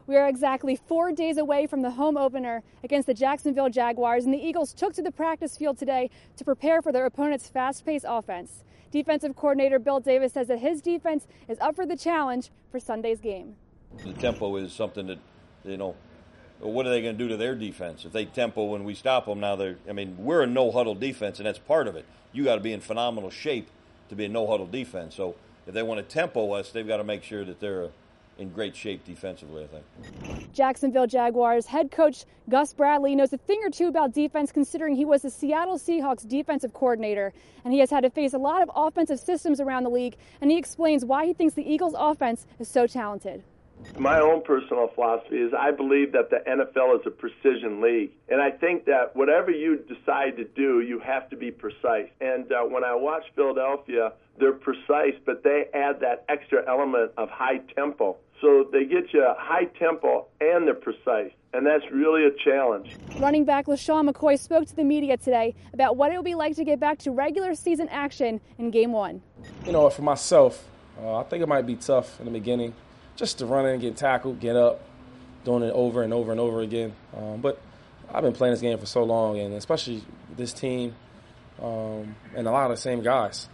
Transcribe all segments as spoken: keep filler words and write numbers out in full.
We are exactly four days away from the home opener against the Jacksonville Jaguars, and the Eagles took to the practice field today to prepare for their opponent's fast-paced offense. Defensive coordinator Bill Davis says that his defense is up for the challenge for Sunday's game. The tempo is something that, you know, what are they going to do to their defense? If they tempo when we stop them, now they're, I mean, we're a no-huddle defense, and that's part of it. You got to be in phenomenal shape to be a no-huddle defense. So if they want to tempo us, they've got to make sure that they're in great shape defensively, I think. Jacksonville Jaguars head coach Gus Bradley knows a thing or two about defense, considering he was the Seattle Seahawks defensive coordinator, and he has had to face a lot of offensive systems around the league, and he explains why he thinks the Eagles offense is so talented. My own personal philosophy is I believe that the N F L is a precision league, and I think that whatever you decide to do, you have to be precise. And uh, when I watch Philadelphia, they're precise, but they add that extra element of high tempo. So they get you high tempo and they're precise, and that's really a challenge. Running back LaShawn McCoy spoke to the media today about what it will be like to get back to regular season action in game one. You know, for myself, uh, I think it might be tough in the beginning, just to run in, get tackled, get up, doing it over and over and over again. Um, but I've been playing this game for so long, and especially this team um, and a lot of the same guys.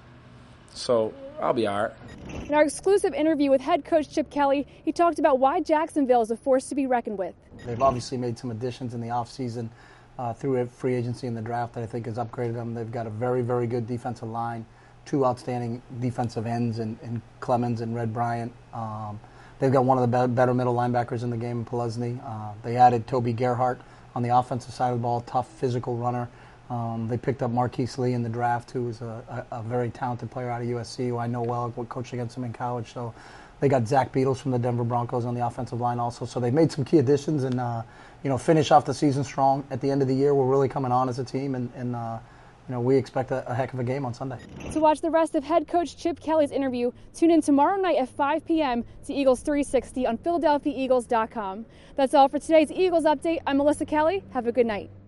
So I'll be all right. In our exclusive interview with head coach Chip Kelly, he talked about why Jacksonville is a force to be reckoned with. They've obviously made some additions in the offseason uh, through free agency in the draft that I think has upgraded them. They've got a very, very good defensive line, two outstanding defensive ends in, in Clemens and Red Bryant. Um, they've got one of the be- better middle linebackers in the game in Pelesny. Uh, they added Toby Gerhart on the offensive side of the ball, tough physical runner. Um, they picked up Marquise Lee in the draft, who is a, a, a very talented player out of U S C, who I know well, coached against him in college. So they got Zach Beatles from the Denver Broncos on the offensive line also. So they've made some key additions and, uh, you know, finish off the season strong. At the end of the year, we're really coming on as a team, and, and uh, you know, we expect a, a heck of a game on Sunday. To watch the rest of head coach Chip Kelly's interview, tune in tomorrow night at five p.m. to Eagles three sixty on Philadelphia Eagles dot com. That's all for today's Eagles Update. I'm Melissa Kelly. Have a good night.